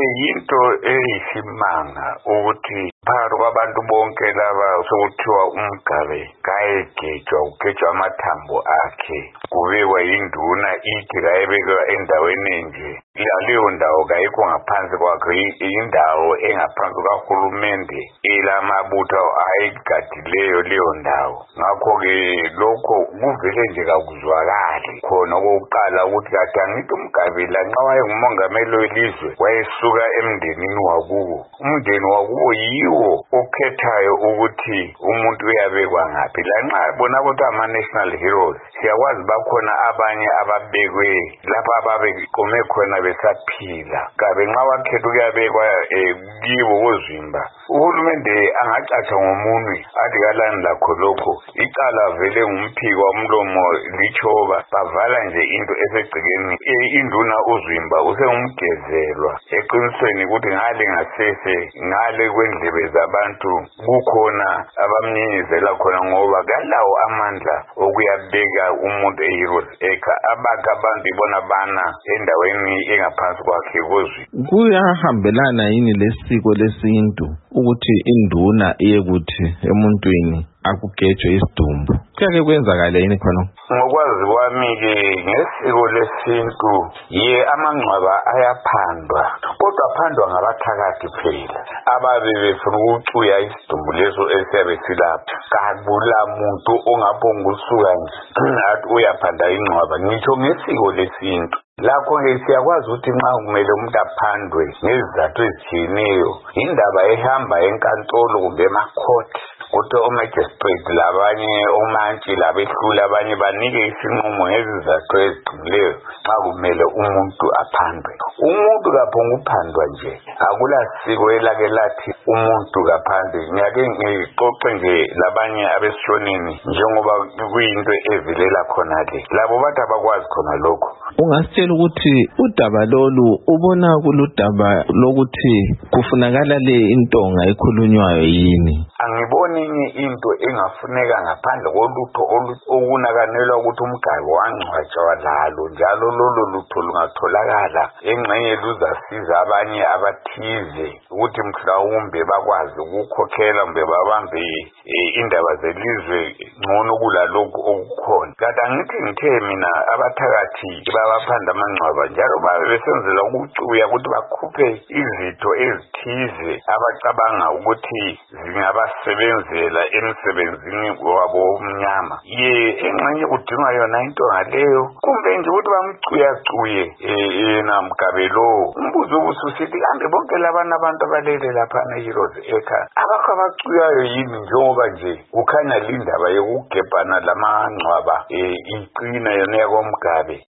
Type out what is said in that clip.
Yinto eyisimanga ukuthi phakathi kwabantu bonke laba sokuthiwa uMgabe kayegejwa ugejwa amathambo akhe kubekwa yinduna ithi kayebekwa endaweni enje. Leyo ndawo kayikho ngaphansi kwakhe, indawo engaphansi kahulumende elamabutho ayigadileyo leyo ndawo. Ngakho-ke lokho kuvele nje kakuzwakali khona okokuqala ukuthi kade angithi uMgabe lanxa wayengumongameli welizwe wayesuka emndenini wakubo. Umndeni wakubo yiwo okhethayo ukuthi umuntu uyabekwa ngaphi. Lanxa bona ukuthi ama-national heroes siyakwazi bakhona abanye ababekwe lapha ababequme khona besaphila. Kabe nxa wakhetha ukuyabekwa kibo kozimba, uhulumende angacatsha ngomunwe athi kalani lakho lokho. Icala vele ngumphiko womlomo lichoba, bavala nje into esegcekeni. Induna uZimba usengumgezelwa eqinisweni ukuthi ngale ngasese ngale kwendlebe zabantu kukhona abamnyenyezela khona, ngoba kalawo amandla okuyabeka umuntu e-Heroes Acre abakha abantu ibona bana endaweni engaphansi kwakhe kozwi. Kuyahambelana yini lesiko lesintu ukuthi induna iyekuthi emuntwini akugejwe isidumbu? Kuyake kwenzakala yini khona? Ngokwazi kwami-ke ngesiko lesintu amangcwaba ayaphandwa, kodwa aphandwa ngabathakathi phela ababe befuna ukucuya isidumbu leso esiyabe silapha. Kakula muntu ongaphongusuka nje athi uyaphanda ingcwaba. Ngitsho ngesiko lesintu lakho-ke siyakwazi ukuthi nxa kumele umuntu aphandwe ngezizathu ezitshiyeneyo, indaba ehamba enkantolo kumbe emakhoti, ukuthi omagistrate labanye omantshi labehluli abanye banike isinqumo ngezizathu eziqinileyo nxa kumele umuntu aphandwe. Umuntu kaphonguphandwa nje, akula siko elake lathi umuntu kaphandwe. Ngiyake ngixoxe nje labanye abesishonini njengoba kuyinto evelela khonale, labo bathi abakwazi khona lokho. Ungasitshela ukuthi udaba lolu ubona kuludaba lokuthi kufunakala le intonga ekhulunywayo yini? Angiboni inye into engafuneka ngaphandle kolutho okunakanelwa ukuthi uMgabe wangcwatshwa lalo, njalo lolo lutho lungatholakala engxenye luzasiza abanye abathize ukuthi mhlawumbe bakwazi ukukhokhela kumbe babambe indaba zelizwe ngcono kulalokhu okukhona. Kanti angithi ngithe mina abathakathi babaphanda amangcwaba njalo babe besenzela ukucuya ukuthi bakhuphe izitho ezithize abacabanga ukuthi zingabasebenzela emsebenzini wabo omnyama. Engxenye kudinga yona into ngaleyo, kumbe nje ukuthi bamcuyacuye yena Mgabe lo. Umbuzo ubususithi kambe bonke labana abantu abalele lapha e-Heroes Acre abakho abacuyayo yini, njengoba nje kukhanya lindaba yokugebhana lamangcwaba iqina yona yakoMgabe.